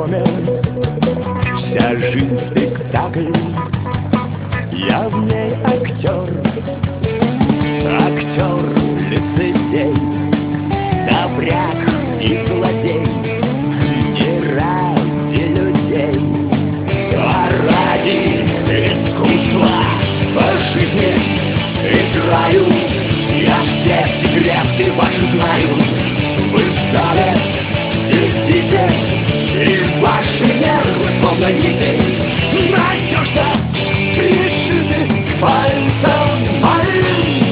доме. Вся жизнь спектакль, я в ней актер. Актер, лицедей, добряк и злодей. Не ради людей, а ради искусства. По жизни играю, я все секреты ваши знаю. Вы в зале сидите, и ваши нервы словно нити надежно пришиты к пальцам моим.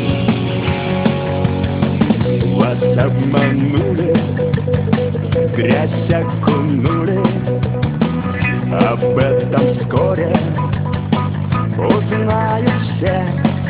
Вас обманули, в грязь окунули. Об этом вскоре узнают все.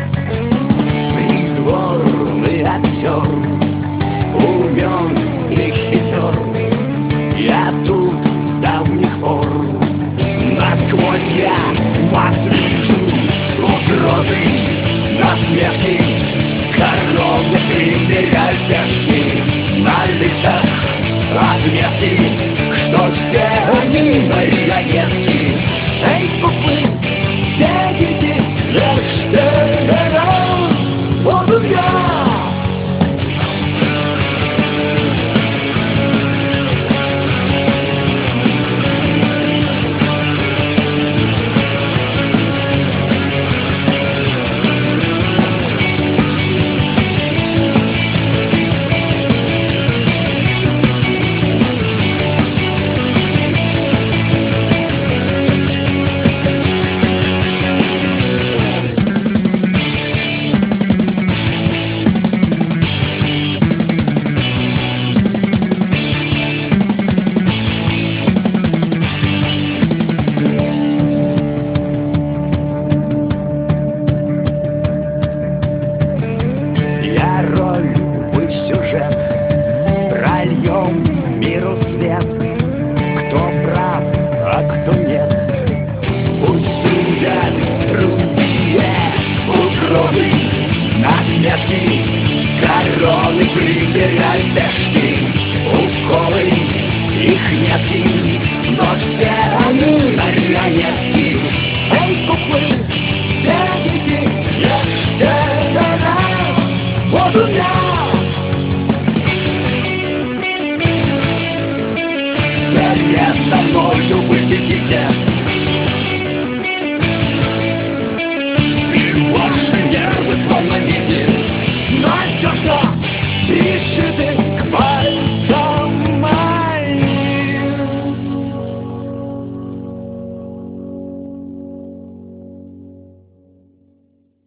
Придворный актер, умен и хитер. Я тут с давних пор, насквозь я вас вижу. Угрозы, насмешки, короны, примеряльтяшки. На лицах отметки, что все они марионетки. Эй, куклы, бегите, Эйнштейна, вот он я. Прольем миру свет, кто прав, а кто нет. Пусть судят другие. Угрозы, насмешки, короны, примеряльтяшки. Уколы, их метки, но все они марионетки. Эй, куклы, бегите, Эйнштейна, вот он я. Вслед за мною вы летите,